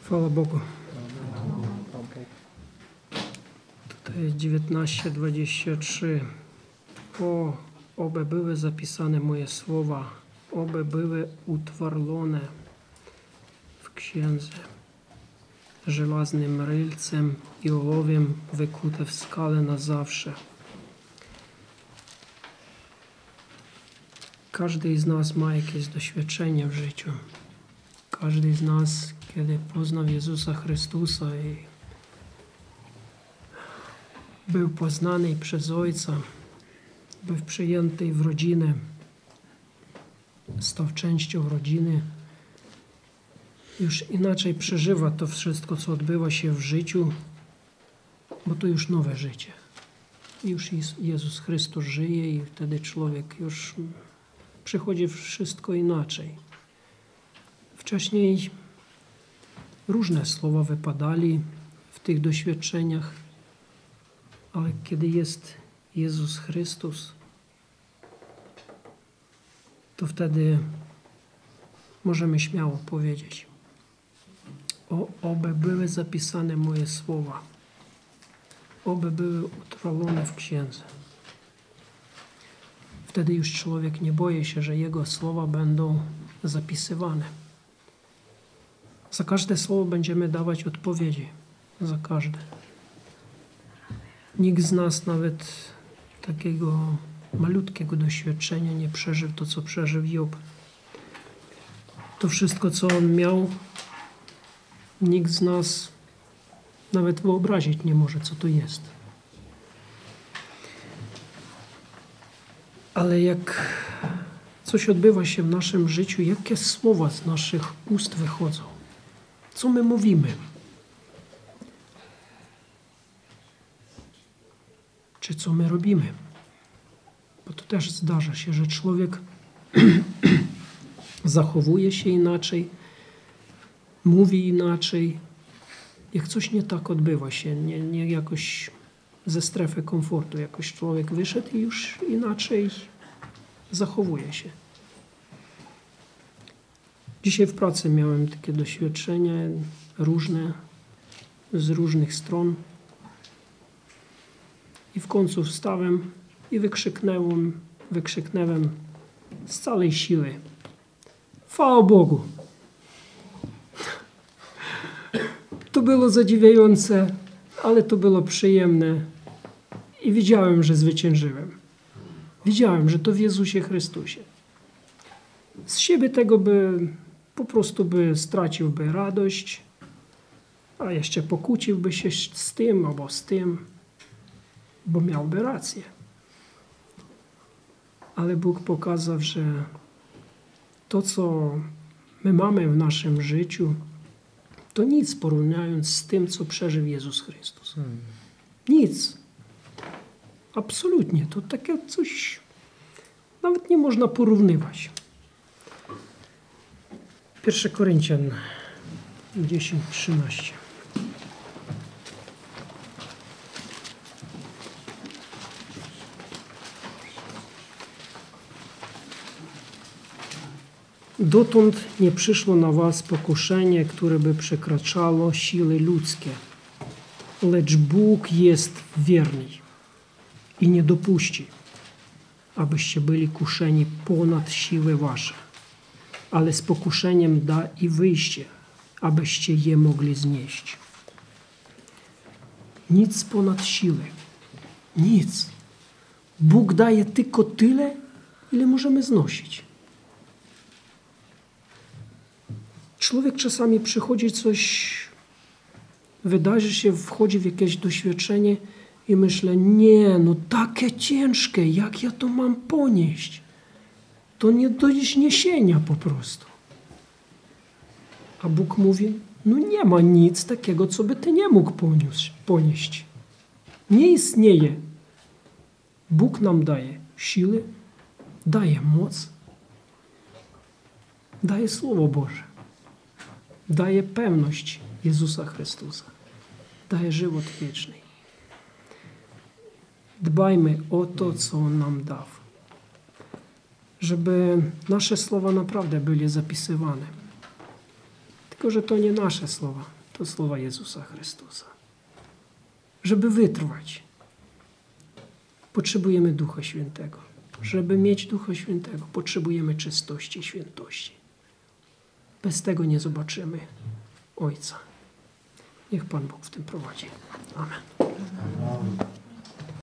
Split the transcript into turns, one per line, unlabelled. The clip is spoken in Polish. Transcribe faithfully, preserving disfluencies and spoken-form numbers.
Chwała Bogu. Tutaj dziewiętnaście dwadzieścia trzy. O, oby były zapisane moje słowa, oby były utwardzone w księdze żelaznym rylcem i ołowiem wykute w skale na zawsze. Każdy z nas ma jakieś doświadczenie w życiu. Każdy z nas, kiedy poznał Jezusa Chrystusa i był poznany przez Ojca, był przyjęty w rodzinę, stał częścią rodziny, już inaczej przeżywa to wszystko, co odbywa się w życiu, bo to już nowe życie. Już Jezus Chrystus żyje i wtedy człowiek już przychodzi wszystko inaczej. Wcześniej różne słowa wypadali w tych doświadczeniach, ale kiedy jest Jezus Chrystus, to wtedy możemy śmiało powiedzieć: o, oby były zapisane moje słowa, oby były utrwalone w księdze. Wtedy już człowiek nie boi się, że jego słowa będą zapisywane. Za każde słowo będziemy dawać odpowiedzi. Za każde. Nikt z nas nawet takiego malutkiego doświadczenia nie przeżył to, co przeżył Job. To wszystko, co on miał, nikt z nas nawet wyobrazić nie może, co to jest. Ale jak coś odbywa się w naszym życiu, jakie słowa z naszych ust wychodzą? Co my mówimy? Czy co my robimy? Bo to też zdarza się, że człowiek zachowuje się inaczej, mówi inaczej. Jak coś nie tak odbywa się, nie, nie jakoś ze strefy komfortu, jakoś człowiek wyszedł i już inaczej zachowuje się. Dzisiaj w pracy miałem takie doświadczenia różne, z różnych stron. I w końcu wstałem i wykrzyknąłem, wykrzyknąłem z całej siły: chwała Bogu! To było zadziwiające, ale to było przyjemne i wiedziałem, że zwyciężyłem. Wiedziałem, że to w Jezusie Chrystusie. Z siebie tego by po prostu by straciłby radość, a jeszcze pokłóciłby się z tym albo z tym, bo miałby rację. Ale Bóg pokazał, że to, co my mamy w naszym życiu, to nic porównując z tym, co przeżył Jezus Chrystus. Hmm. Nic. Absolutnie. To takie coś nawet nie można porównywać. Pierwszy Koryntian dziesięć trzynaście. Dotąd nie przyszło na was pokuszenie, które by przekraczało siły ludzkie, lecz Bóg jest wierny i nie dopuści, abyście byli kuszeni ponad siły wasze, ale z pokuszeniem da i wyjście, abyście je mogli znieść. Nic ponad siły. Nic. Bóg daje tylko tyle, ile możemy znosić. Człowiek czasami przychodzi coś, wydarzy się, wchodzi w jakieś doświadczenie i myślę: nie, no takie ciężkie, jak ja to mam ponieść? To nie do zniesienia po prostu. A Bóg mówi: no nie ma nic takiego, co by ty nie mógł poniósł, ponieść. Nie istnieje. Bóg nam daje siły, daje moc, daje Słowo Boże. Daje pewność Jezusa Chrystusa. Daje żywot wieczny. Dbajmy o to, co On nam dał. Żeby nasze słowa naprawdę były zapisywane. Tylko że to nie nasze słowa. To słowa Jezusa Chrystusa. Żeby wytrwać, potrzebujemy Ducha Świętego. Żeby mieć Ducha Świętego, potrzebujemy czystości, świętości. Bez tego nie zobaczymy Ojca. Niech Pan Bóg w tym prowadzi. Amen.